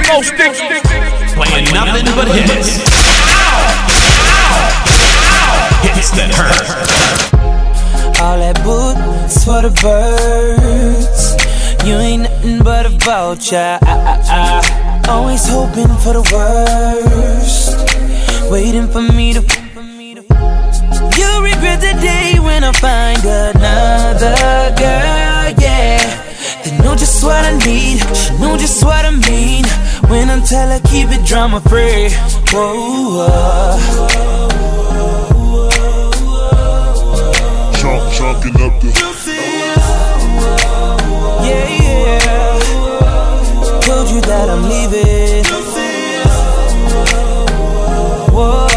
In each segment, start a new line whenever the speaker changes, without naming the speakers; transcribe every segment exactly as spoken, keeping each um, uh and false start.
Mo Sticks, playing nothing but hits. Hits that hurt.
All that boots for the birds. You ain't nothing but a vulture. I, I, I. Always hoping for the worst, waiting for me to. You'll regret the day when I find another girl, yeah. They know just what I need, she know just what I mean. When I tell her keep it drama free. Whoa, whoa.
Chalk, chalking up the.
Yeah, yeah. Told you that I'm leaving. Whoa.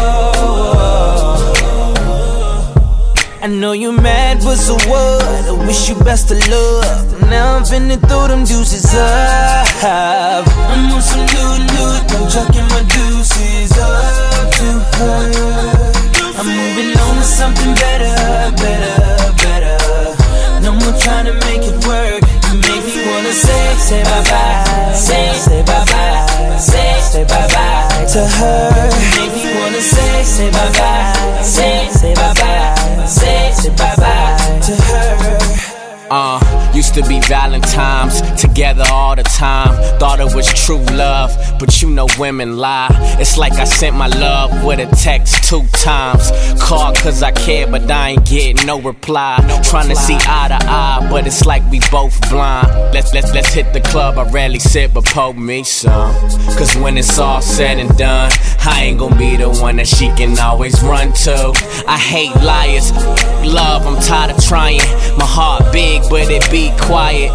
I know you mad, but so what? I wish you best of luck. Now I'm finna throw them deuces up. I'm on some new, new, I'm chucking my deuces up to her. I'm moving on to something better, better, better. No more trying to make it work. You make me wanna say, say bye-bye, say, say bye-bye, say, say bye-bye to her. You make me wanna say, say bye-bye, say, say bye-bye, say, say bye-bye to her.
Uh, used to be Valentine's, together all the time. Thought it was true love, but you know women lie. It's like I sent my love with a text two times. Called cause I care, but I ain't getting no reply. Trying to see eye to eye, but it's like we both blind. Let's let's let's hit the club, I rarely sit, but poke me some. Cause when it's all said and done, I ain't gonna be the one that she can always run to. I hate liars, love, I'm tired of trying. My heart big, but it be quiet.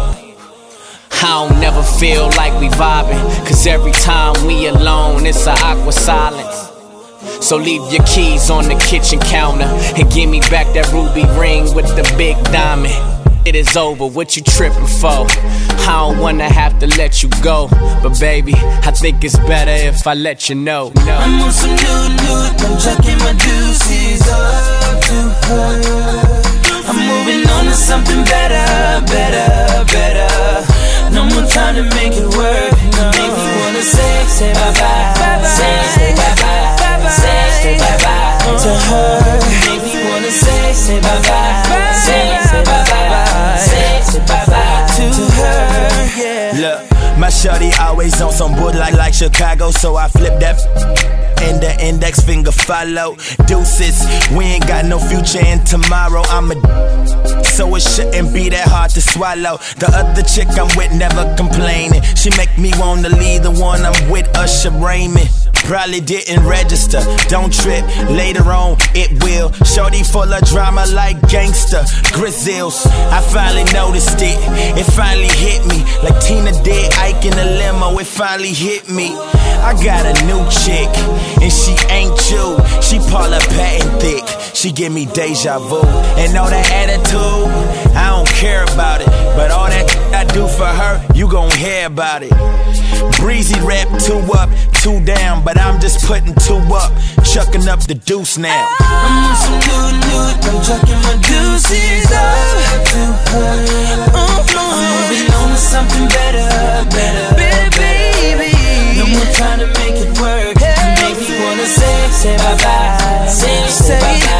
I don't never feel like we vibing, cause every time we alone, it's an awkward silence. So leave your keys on the kitchen counter and give me back that ruby ring with the big diamond. It is over, what you tripping for? I don't wanna have to let you go, but baby, I think it's better if I let you know. No.
I'm on some new, new, I'm chucking my deuces up to her. I'm moving on to something better, better, better. No more trying to make it work. No. Make me wanna say, say bye-bye, say, say bye-bye, say, say bye-bye to her. Make me wanna say, say bye-bye, say, say bye-bye, say, say bye-bye to her. Yeah.
Look, my shorty always on some wood like like Chicago, so I flip that. And the index finger follow. Deuces, we ain't got no future in tomorrow. I'm a so it shouldn't be that hard to swallow. The other chick I'm with never complaining. She make me wanna leave the one I'm with, Usher Raymond. Probably didn't register, don't trip, later on it will. Shorty full of drama like gangster Grizzles. I finally noticed it, it finally hit me. Like Tina did Ike in the limo, it finally hit me. I got a new chick, and she ain't you. She Paula Patton thick, she give me deja vu. And all that attitude, I don't care about it. But all that I do for her, you gon' hear about it. Breezy rap, two up, two down, but I'm just putting two up, chucking up the deuce now.
I'm on some new, new, I'm chucking my deuces up to her. Mm-hmm. I'm moving on to something better, better, better, baby. No more trying to make it work. You make me wanna say, say bye-bye, say, say bye-bye.